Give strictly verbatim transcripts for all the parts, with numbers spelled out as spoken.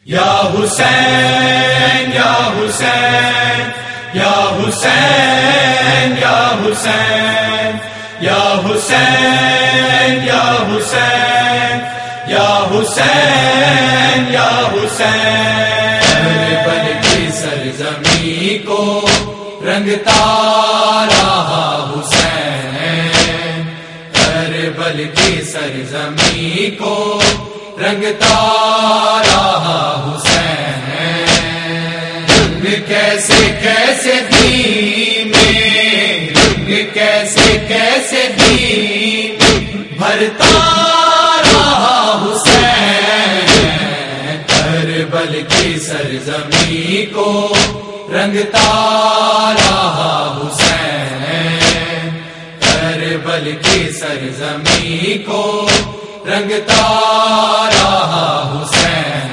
یا حسین یا حسین یا حسین یا حسین یا حسین یا حسین یا حسین یا حسین کربلا کی سرزمین کو رنگتا رہا حسین، کربلا کی سرزمین کو رنگتا رہا حسین، رنگ کیسے کیسے دین میں، رنگ کیسے کیسے دین بھرتا رہا حسین، کربلا کی سرزمین کو رنگتا رہا حسین، کربلا کی سرزمین کو رنگتا رہا حسین،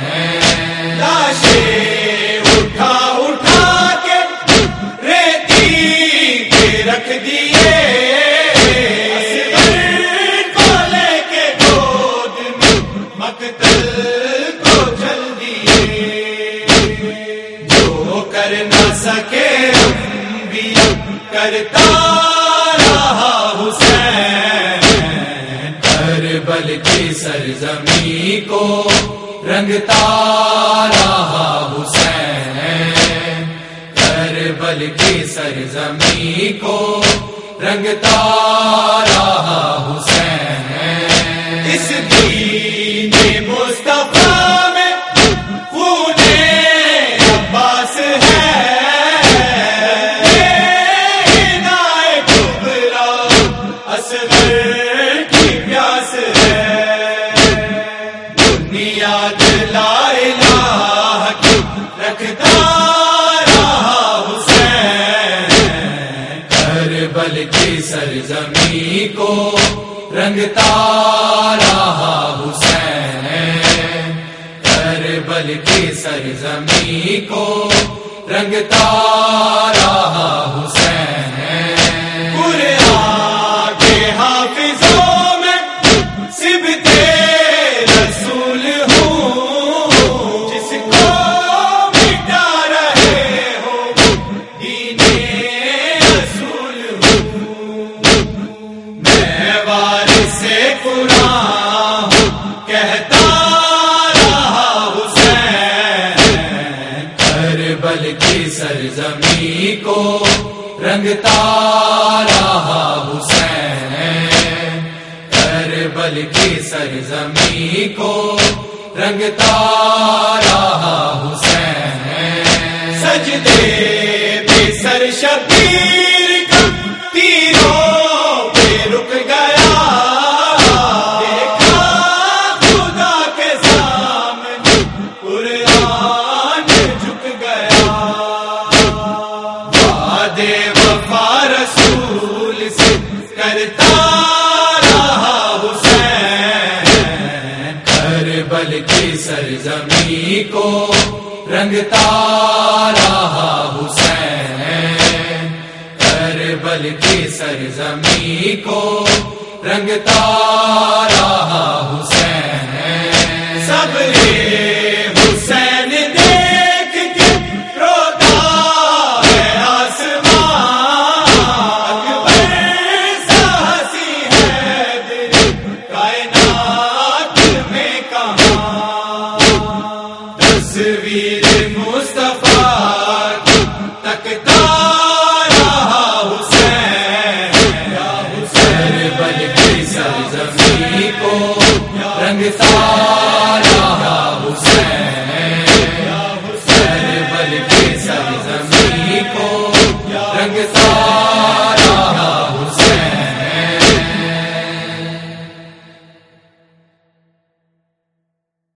لاشیں اٹھا اٹھا کے ریتی پہ رکھ دیے، اصغر کو لے کے گود میں مقتل کو چل دیے، جو کر نہ سکے انبیاء کرتا رہا حسین، کربلا کی سرزمین کو رنگتا رہا حسین، کربلا کی سرزمین کو رنگتا رہا حسین، اس دین مصطفیٰ میں خون عباس ہے، عنایِ کبریٰ اصغر کی پیاس ہے، بنیاد لا الہ کی رکھتا رہا حسین، کربلا کی سرزمین کو رنگتا رہا حسین، کربلا کی سرزمین کو رنگتا رہا حسین، قرآن کے حافظوں میں صبتے رسول ہوں، جس کو مٹا رہے ہو دین رسول ہوں، میں وارث قرآن ہوں کہتا رہا حسین، کربلا کی سرزمین کو رنگتا رہا حسین، کربلا کی سرزمین کو رنگتا رہا حسین، سجدے پہ سر شبیر کا تیروں پہ رک گیا، دیکھا خدا کے سامنے قرآن جھک گیا، وعدے وفا رسول سے کرتا رہا حسین، کربلا کی سرزمین کو رنگتا رہا حسین، کربلا کی سرزمین کو رنگتا رہا حسین، صبر حسین دیکھ کے روتا ہے آسمان، اکبر سا ہنسی حیدر کائنات میں کہاں، تصویر